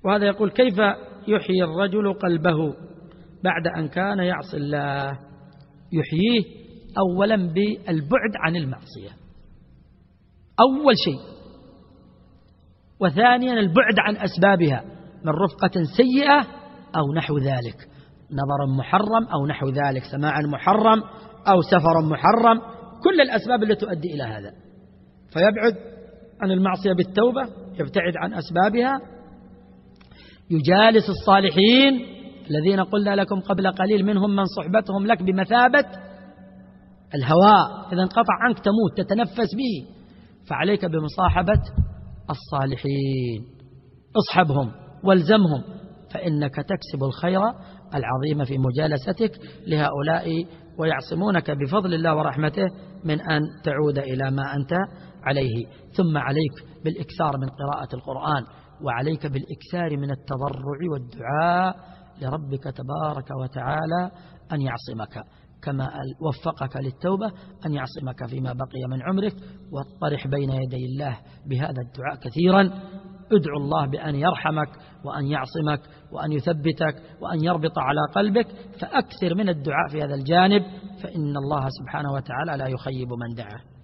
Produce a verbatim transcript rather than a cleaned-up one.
وهذا يقول: كيف يحيي الرجل قلبه بعد أن كان يعصي الله؟ يحييه أولا بالبعد عن المعصية، أول شيء، وثانيا البعد عن أسبابها من رفقة سيئة أو نحو ذلك، نظر محرم أو نحو ذلك، سماع محرم أو سفر محرم، كل الأسباب التي تؤدي إلى هذا، فيبعد عن المعصية بالتوبة، يبتعد عن أسبابها، يجالس الصالحين الذين قلنا لكم قبل قليل منهم من صحبتهم لك بمثابة الهواء، إذا انقطع عنك تموت تتنفس به، فعليك بمصاحبة الصالحين، اصحبهم والزمهم، فإنك تكسب الخير العظيم في مجالستك لهؤلاء، ويعصمونك بفضل الله ورحمته من أن تعود إلى ما أنت عليه. ثم عليك بالإكثار من قراءة القرآن، وعليك بالإكثار من التضرع والدعاء لربك تبارك وتعالى أن يعصمك كما وفقك للتوبة، أن يعصمك فيما بقي من عمرك، واطرح بين يدي الله بهذا الدعاء كثيرا. ادعو الله بأن يرحمك وأن يعصمك وأن يثبتك وأن يربط على قلبك، فأكثر من الدعاء في هذا الجانب، فإن الله سبحانه وتعالى لا يخيب من دعاه.